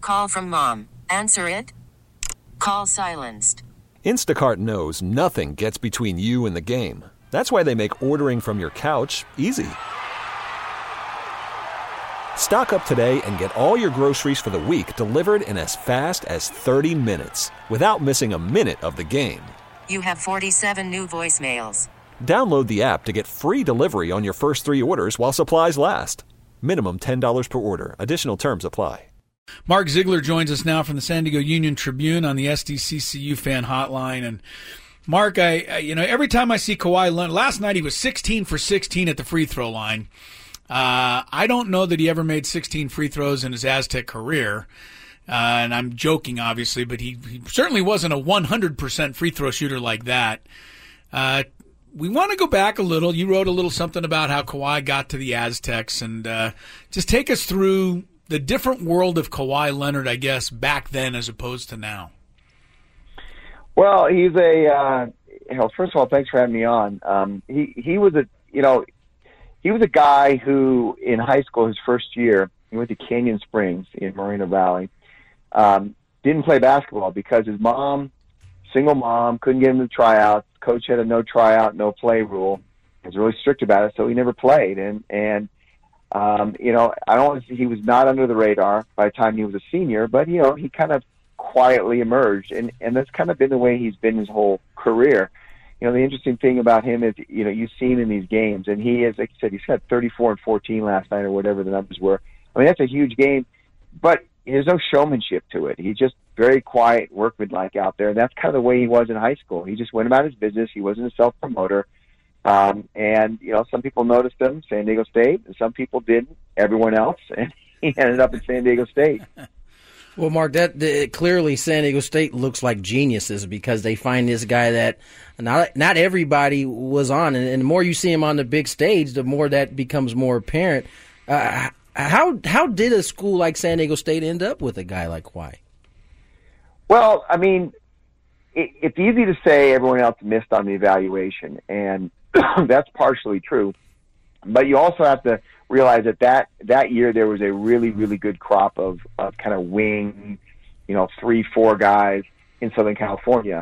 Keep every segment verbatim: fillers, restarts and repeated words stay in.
Call from mom. Answer it. Call silenced. Instacart knows nothing gets between you and the game. That's why they make ordering from your couch easy. Stock up today and get all your groceries for the week delivered in as fast as thirty minutes without missing a minute of the game. You have forty-seven new voicemails. Download the app to get free delivery on your first three orders while supplies last. Minimum ten dollars per order. Additional terms apply. Mark Ziegler joins us now from the San Diego Union Tribune on the S D C C U fan hotline. And Mark, I, I you know, every time I see Kawhi Leonard, last night he was sixteen for sixteen at the free throw line. Uh, I don't know that he ever made sixteen free throws in his Aztec career. Uh, and I'm joking, obviously, but he, he certainly wasn't a one hundred percent free throw shooter like that. Uh, we want to go back a little. You wrote a little something about how Kawhi got to the Aztecs, and uh, just take us through the different world of Kawhi Leonard, I guess, back then as opposed to now. Well, he's a, uh, you know, first of all, thanks for having me on. Um, he, he was a, you know, he was a guy who in high school, his first year, he went to Canyon Springs in Moreno Valley, um, didn't play basketball because his mom, single mom, couldn't get him to tryouts. Coach had a no tryout, no play rule. He was really strict about it, so he never played. And, and, Um, you know, I don't want to say he was not under the radar by the time he was a senior, but, you know, he kind of quietly emerged. And, and that's kind of been the way he's been his whole career. You know, the interesting thing about him is, you know, you've seen in these games, and he is, like you said, he's got thirty-four and fourteen last night or whatever the numbers were. I mean, that's a huge game, but there's no showmanship to it. He's just very quiet, workmanlike out there. And that's kind of the way he was in high school. He just went about his business. He wasn't a self-promoter. Um, and, you know, some people noticed him, San Diego State, and some people didn't, everyone else, and he ended up at San Diego State. Well, Mark, that the, clearly San Diego State looks like geniuses because they find this guy that not not everybody was on, and, and the more you see him on the big stage, the more that becomes more apparent. Uh, how how did a school like San Diego State end up with a guy like Kawhi? Well, I mean, it, it's easy to say everyone else missed on the evaluation, and that's partially true. But you also have to realize that, that that year there was a really, really good crop of, of kind of wing, you know, three, four guys in Southern California.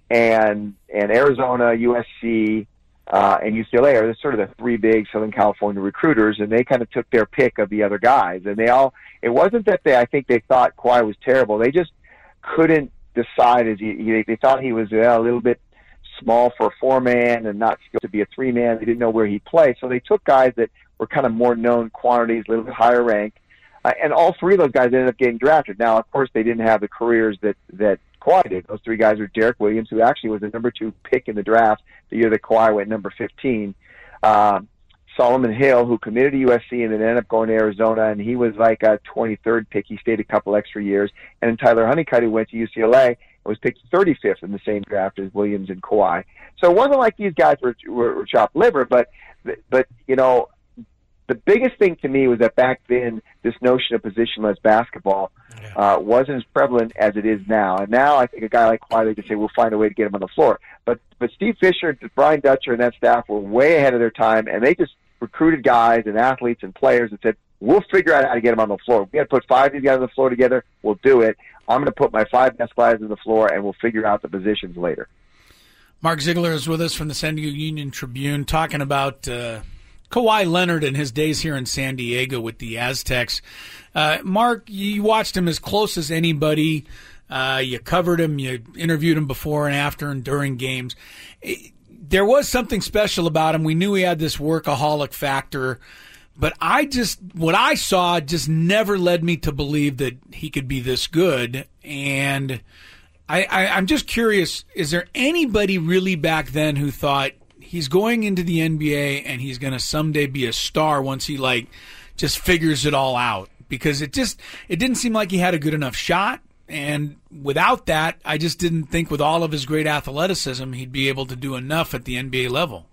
And and Arizona, U S C, uh, and U C L A are sort of the three big Southern California recruiters, and they kind of took their pick of the other guys. And they all, it wasn't that they, I think they thought Kawhi was terrible. They just couldn't decide as he, he they thought he was uh, a little bit small for a four-man and not skilled to be a three-man. They didn't know where he'd play. So they took guys that were kind of more known quantities, a little bit higher ranked. Uh, and all three of those guys ended up getting drafted. Now, of course, they didn't have the careers that, that Kawhi did. Those three guys were Derek Williams, who actually was the number two pick in the draft the year that Kawhi went number fifteen. Uh, Solomon Hill, who committed to U S C and then ended up going to Arizona, and he was like a twenty-third pick. He stayed a couple extra years. And then Tyler Honeycutt, who went to U C L A, was picked thirty-fifth in the same draft as Williams and Kawhi. So it wasn't like these guys were, were, were chopped liver, but, but, you know, the biggest thing to me was that back then, this notion of positionless basketball uh, wasn't as prevalent as it is now. And now I think a guy like Kawhi, they just say, we'll find a way to get him on the floor. But, but Steve Fisher, Brian Dutcher, and that staff were way ahead of their time, and they just recruited guys and athletes and players and said, we'll figure out how to get them on the floor. We got to put five of these guys on the floor together. We'll do it. I'm going to put my five best guys on the floor, and we'll figure out the positions later. Mark Ziegler is with us from the San Diego Union Tribune talking about uh, Kawhi Leonard and his days here in San Diego with the Aztecs. Uh, Mark, you watched him as close as anybody. Uh, you covered him. You interviewed him before and after and during games. It, there was something special about him. We knew he had this workaholic factor. But I just, what I saw just never led me to believe that he could be this good. And I, I, I'm just curious, is there anybody really back then who thought he's going into the N B A and he's going to someday be a star once he, like, just figures it all out? Because it just, it didn't seem like he had a good enough shot. And without that, I just didn't think with all of his great athleticism, he'd be able to do enough at the N B A level.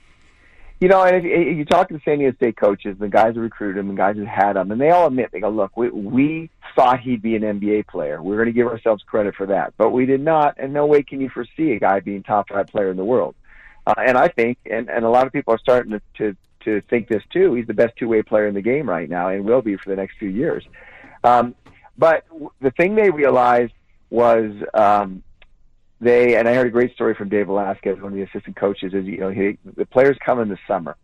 You know, and if, if you talk to the San Diego State coaches, the guys who recruited him, the guys who had him, and they all admit, they go, look, we, we thought he'd be an N B A player. We're going to give ourselves credit for that. But we did not, and no way can you foresee a guy being top five player in the world. Uh, and I think, and, and a lot of people are starting to, to, to think this too, he's the best two-way player in the game right now and will be for the next few years. Um, But the thing they realized was um, they, and I heard a great story from Dave Velasquez, one of the assistant coaches, is, you know, he, the players come in the summer.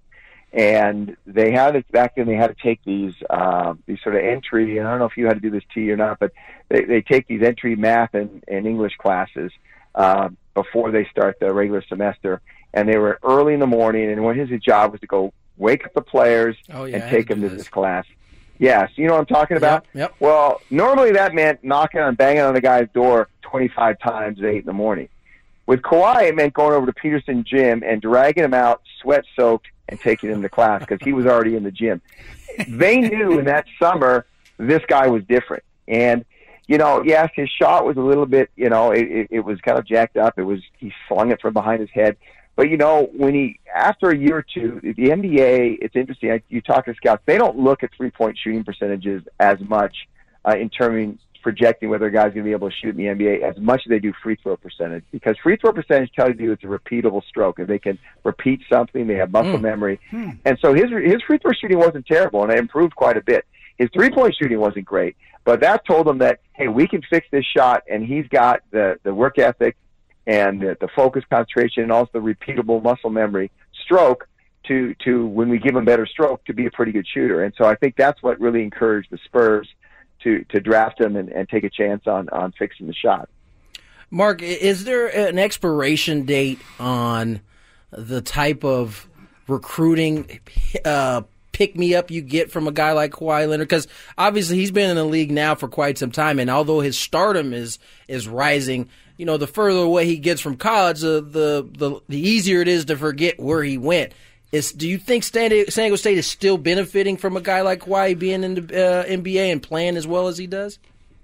And they had it back then. They had to take these uh, these sort of entry. And I don't know if you had to do this to you or not, but they, they take these entry math and, and English classes uh, before they start the regular semester. And they were early in the morning. And what his job was to go wake up the players oh, yeah, and take them to this. this class. Yes, you know what I'm talking about. Yep, yep. Well, normally that meant knocking on, banging on the guy's door twenty-five times at eight in the morning. With Kawhi, it meant going over to Peterson Gym and dragging him out, sweat soaked, and taking him to class because he was already in the gym. They knew in that summer this guy was different. And, you know, yes, his shot was a little bit, you know, it, it, it was kind of jacked up. It was, he slung it from behind his head. But, you know, when he, after a year or two, the N B A, it's interesting. You talk to scouts, they don't look at three-point shooting percentages as much uh, in terms of projecting whether a guy's going to be able to shoot in the N B A as much as they do free throw percentage, because free throw percentage tells you it's a repeatable stroke. If they can repeat something, they have muscle mm. memory. Mm. And so his his free throw shooting wasn't terrible, and it improved quite a bit. His three-point shooting wasn't great, but that told him that, hey, we can fix this shot, and he's got the, the work ethic and the, the focus, concentration, and also the repeatable muscle memory stroke to, to, when we give him better stroke, to be a pretty good shooter. And so I think that's what really encouraged the Spurs to to draft him and, and take a chance on, on fixing the shot. Mark, is there an expiration date on the type of recruiting uh, pick-me-up you get from a guy like Kawhi Leonard? Because obviously he's been in the league now for quite some time, and although his stardom is is rising, you know, the further away he gets from college, uh, the, the the easier it is to forget where he went. Is, do you think San Diego State is still benefiting from a guy like Kawhi being in the uh, N B A and playing as well as he does?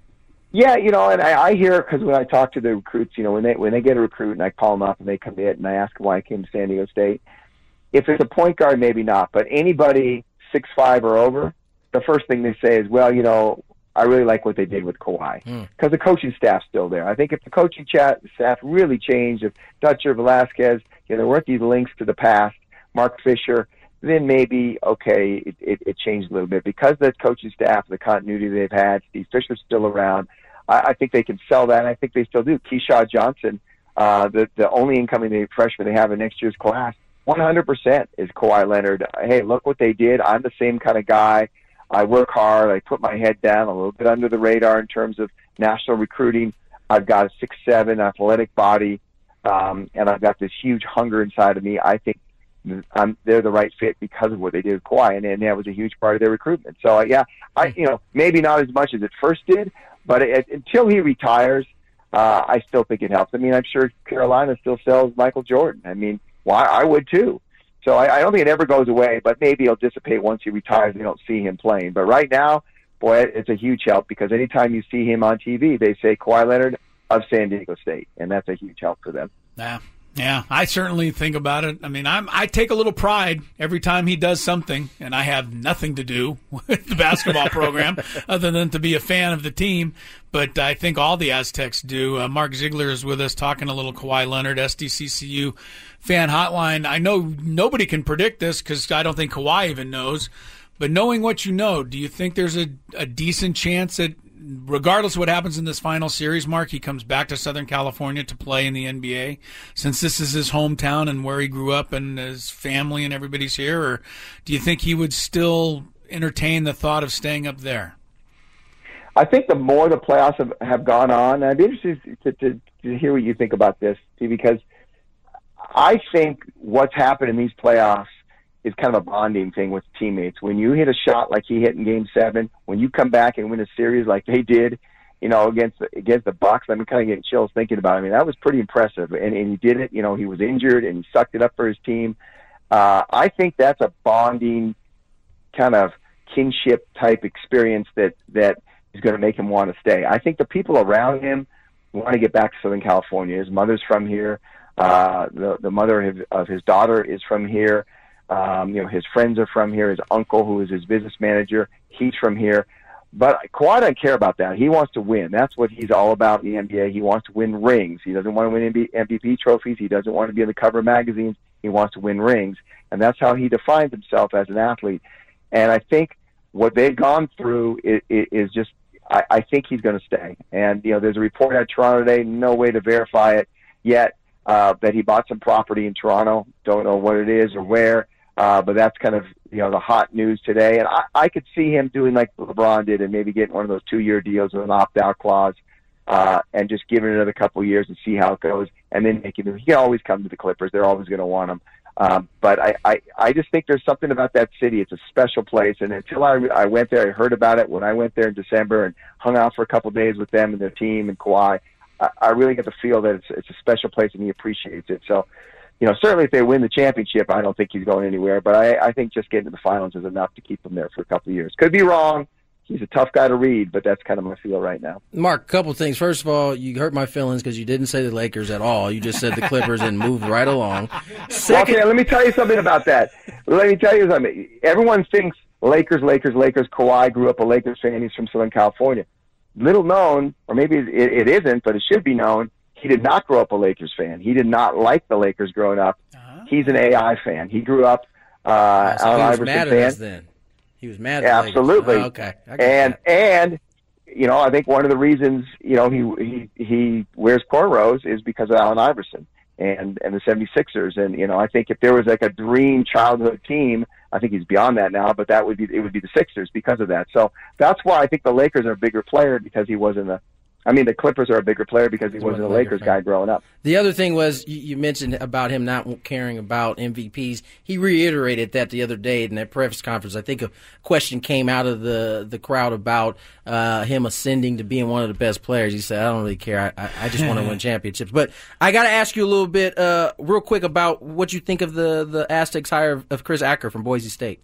Yeah, you know, and I, I hear, because when I talk to the recruits, you know, when they when they get a recruit and I call them up and they commit and I ask them why I came to San Diego State, if it's a point guard, maybe not, but anybody six five or over, the first thing they say is, well, you know, I really like what they did with Kawhi, because mm. the coaching staff's still there. I think if the coaching chat staff really changed, if Dutcher, Velasquez, you know, there weren't these links to the past, Mark Fisher, then maybe, okay, it, it, it changed a little bit. Because the coaching staff, the continuity they've had, Steve Fisher's still around, I, I think they can sell that, and I think they still do. Keyshawn Johnson, uh, the, the only incoming freshman they have in next year's class, one hundred percent is Kawhi Leonard. Hey, look what they did. I'm the same kind of guy. I work hard. I put my head down, a little bit under the radar in terms of national recruiting. I've got a six seven athletic body, um, and I've got this huge hunger inside of me. I think Um, they're the right fit because of what they did with Kawhi, and, and that was a huge part of their recruitment. So, uh, yeah, I, you know, maybe not as much as it first did, but it, until he retires, uh, I still think it helps. I mean, I'm sure Carolina still sells Michael Jordan. I mean, why well, I would too. So I, I don't think it ever goes away, but maybe it'll dissipate once he retires. They don't see him playing. But right now, boy, it's a huge help, because anytime you see him on T V, they say Kawhi Leonard of San Diego State, and that's a huge help for them. Yeah. Yeah, I certainly think about it. I mean, I'm, I take a little pride every time he does something, and I have nothing to do with the basketball program other than to be a fan of the team. But I think all the Aztecs do. Uh, Mark Ziegler is with us talking a little Kawhi Leonard, S D C C U fan hotline. I know nobody can predict this because I don't think Kawhi even knows. But knowing what you know, do you think there's a, a decent chance that, regardless of what happens in this final series, Mark, he comes back to Southern California to play in the N B A, since this is his hometown and where he grew up and his family and everybody's here? Or do you think he would still entertain the thought of staying up there? I think the more the playoffs have, have gone on, I'd be interested to, to, to hear what you think about this, too, because I think what's happened in these playoffs is kind of a bonding thing with teammates. When you hit a shot like he hit in Game Seven, when you come back and win a series like they did, you know, against the, against the Bucks, I'm kind of getting chills thinking about it. I mean, that was pretty impressive, and, and he did it. You know, he was injured and he sucked it up for his team. Uh, I think that's a bonding kind of kinship type experience that that is going to make him want to stay. I think the people around him want to get back to Southern California. His mother's from here. Uh, the the mother of his, of his daughter is from here. Um, you know, his friends are from here. His uncle, who is his business manager, he's from here. But Kawhi doesn't care about that. He wants to win. That's what he's all about in the N B A. He wants to win rings. He doesn't want to win M V P trophies. He doesn't want to be on the cover of magazines. He wants to win rings. And that's how he defines himself as an athlete. And I think what they've gone through is, is just I, I think he's going to stay. And, you know, there's a report at Toronto today, no way to verify it yet, uh, that he bought some property in Toronto. Don't know what it is or where, uh, but that's kind of, you know, the hot news today. And I, I could see him doing like LeBron did and maybe getting one of those two-year deals with an opt-out clause, uh, and just giving it another couple of years and see how it goes. And then making him, he can always come to the Clippers. They're always going to want him. Um, but I, I, I just think there's something about that city. It's a special place. And until I, I went there, I heard about it when I went there in December and hung out for a couple of days with them and their team and Kawhi. I, I really get the feel that it's, it's a special place and he appreciates it. So, you know, certainly if they win the championship, I don't think he's going anywhere. But I, I think just getting to the finals is enough to keep him there for a couple of years. Could be wrong. He's a tough guy to read, but that's kind of my feel right now. Mark, a couple of things. First of all, you hurt my feelings because you didn't say the Lakers at all. You just said the Clippers and moved right along. Second, okay, let me tell you something about that. Let me tell you something. Everyone thinks Lakers, Lakers, Lakers. Kawhi grew up a Lakers fan. He's from Southern California. Little known, or maybe it, it isn't, but it should be known, he did not grow up a Lakers fan. He did not like the Lakers growing up. Uh-huh. He's an A I fan. He grew up uh, so Allen he was Iverson mad at fan. us then. He was mad at Absolutely. Oh, okay. And that. and you know, I think one of the reasons, you know, he he he wears cornrows is because of Allen Iverson and and the seventy-sixers. And you know, I think if there was like a dream childhood team, I think he's beyond that now, but that would be it would be the Sixers because of that. So that's why I think the Lakers are a bigger player because he wasn't a I mean, the Clippers are a bigger player because he wasn't a Lakers guy growing up. The other thing was you, you mentioned about him not caring about M V Ps. He reiterated that the other day in that press conference. I think a question came out of the, the crowd about uh, him ascending to being one of the best players. He said, I don't really care. I, I just want to win championships. But I got to ask you a little bit uh, real quick about what you think of the, the Aztecs hire of, of Chris Acker from Boise State.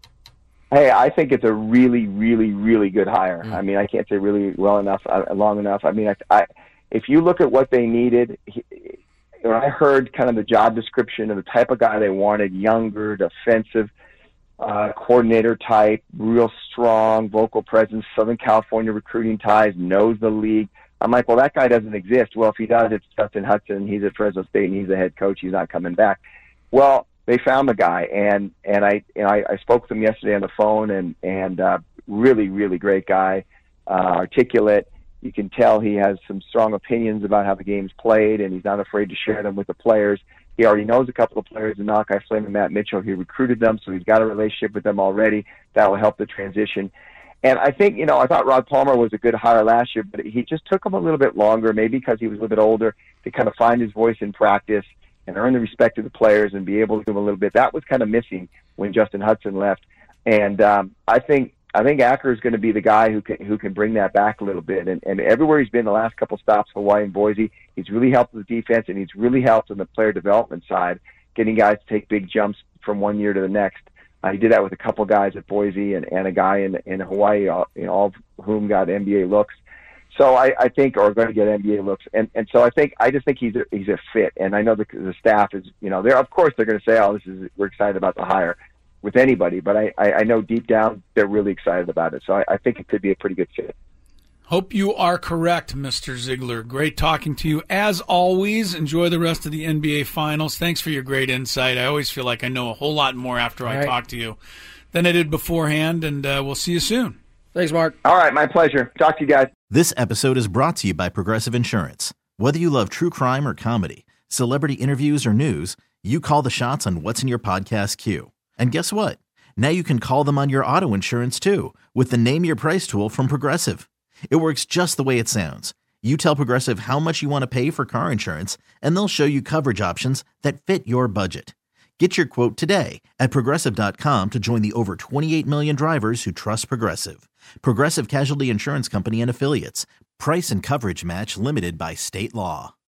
Hey, I think it's a really, really, really good hire. Mm. I mean, I can't say really well enough, uh, long enough. I mean, I, I, if you look at what they needed, he, when I heard kind of the job description of the type of guy they wanted, younger, defensive, uh, coordinator type, real strong, vocal presence, Southern California recruiting ties, knows the league. I'm like, well, that guy doesn't exist. Well, if he does, it's Justin Hudson. He's at Fresno State, and he's the head coach. He's not coming back. Well, they found the guy, and and I you know, I, I spoke with him yesterday on the phone, and and uh, really really great guy, uh, articulate. You can tell he has some strong opinions about how the game's played, and he's not afraid to share them with the players. He already knows a couple of players in Knockeye Flame and Matt Mitchell. He recruited them, so he's got a relationship with them already. That will help the transition. And I think, you know, I thought Rod Palmer was a good hire last year, but he just took him a little bit longer, maybe because he was a little bit older, to kind of find his voice in practice and earn the respect of the players and be able to do them a little bit. That was kind of missing when Justin Hudson left. And um, I think I think Acker is going to be the guy who can who can bring that back a little bit. And, and everywhere he's been the last couple stops, Hawaii and Boise, he's really helped with the defense, and he's really helped on the player development side, getting guys to take big jumps from one year to the next. Uh, he did that with a couple guys at Boise and, and a guy in, in Hawaii, all, you know, all of whom got N B A looks. So I, I think are going to get N B A looks, and and so I think I just think he's a, he's a fit, and I know the the staff is, you know, they're of course they're going to say, oh, this is we're excited about the hire with anybody, but I, I, I know deep down they're really excited about it. So I, I think it could be a pretty good fit. Hope you are correct, Mister Ziegler. Great talking to you as always. Enjoy the rest of the N B A Finals. Thanks for your great insight. I always feel like I know a whole lot more after All I right. talk to you than I did beforehand, and uh, we'll see you soon. Thanks, Mark. All right, my pleasure. Talk to you guys. This episode is brought to you by Progressive Insurance. Whether you love true crime or comedy, celebrity interviews or news, you call the shots on what's in your podcast queue. And guess what? Now you can call them on your auto insurance too with the Name Your Price tool from Progressive. It works just the way it sounds. You tell Progressive how much you want to pay for car insurance, and they'll show you coverage options that fit your budget. Get your quote today at Progressive dot com to join the over twenty-eight million drivers who trust Progressive. Progressive Casualty Insurance Company and Affiliates. Price and coverage match limited by state law.